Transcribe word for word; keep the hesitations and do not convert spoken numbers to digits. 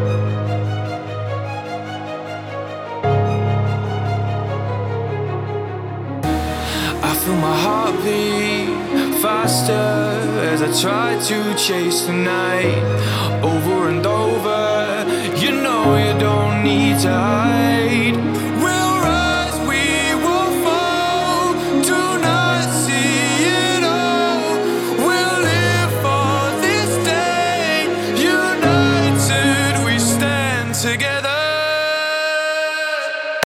I feel my heart beat faster as I try to chase the night. Over and over, you know you don't need to hide. We'll rise, we will fall, do not see it all. We'll live for this day, united we stand together.